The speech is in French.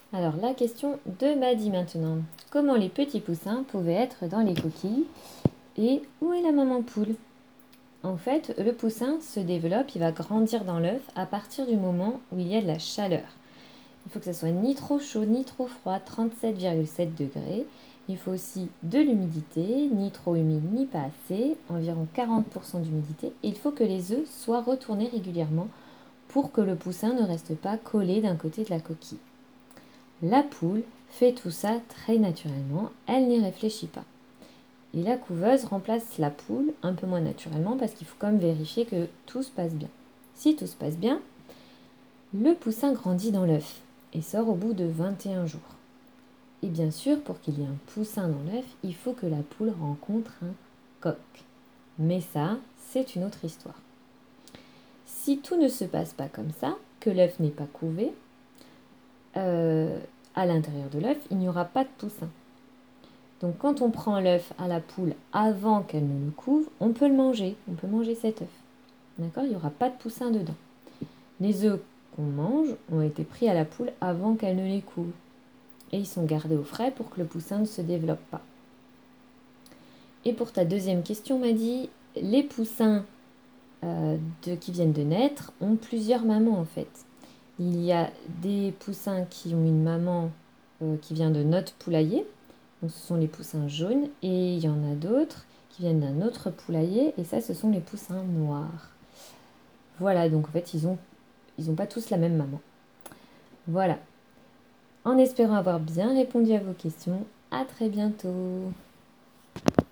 Alors, la question de Maddy maintenant. Comment les petits poussins pouvaient être dans les coquilles et où est la maman poule? En fait, le poussin se développe, il va grandir dans l'œuf à partir du moment où il y a de la chaleur. Il faut que ça soit ni trop chaud ni trop froid, 37,7 degrés. Il faut aussi de l'humidité, ni trop humide ni pas assez, environ 40% d'humidité. Et il faut que les œufs soient retournés régulièrement pour que le poussin ne reste pas collé d'un côté de la coquille. La poule fait tout ça très naturellement, elle n'y réfléchit pas. Et la couveuse remplace la poule un peu moins naturellement parce qu'il faut quand même vérifier que tout se passe bien. Si tout se passe bien, le poussin grandit dans l'œuf et sort au bout de 21 jours. Et bien sûr, pour qu'il y ait un poussin dans l'œuf, il faut que la poule rencontre un coq. Mais ça, c'est une autre histoire. Si tout ne se passe pas comme ça, que l'œuf n'est pas couvé, à l'intérieur de l'œuf, il n'y aura pas de poussin. Donc quand on prend l'œuf à la poule avant qu'elle ne le couve, on peut le manger. On peut manger cet œuf. D'accord? Il n'y aura pas de poussin dedans. Les œufs qu'on mange ont été pris à la poule avant qu'elle ne les couve. Et ils sont gardés au frais pour que le poussin ne se développe pas. Et pour ta deuxième question, Maddy, les poussins qui viennent de naître ont plusieurs mamans en fait. Il y a des poussins qui ont une maman qui vient de notre poulailler. Donc ce sont les poussins jaunes. Et il y en a d'autres qui viennent d'un autre poulailler. Et ça, ce sont les poussins noirs. Voilà, donc en fait, ils ont pas tous la même maman. Voilà. En espérant avoir bien répondu à vos questions, à très bientôt.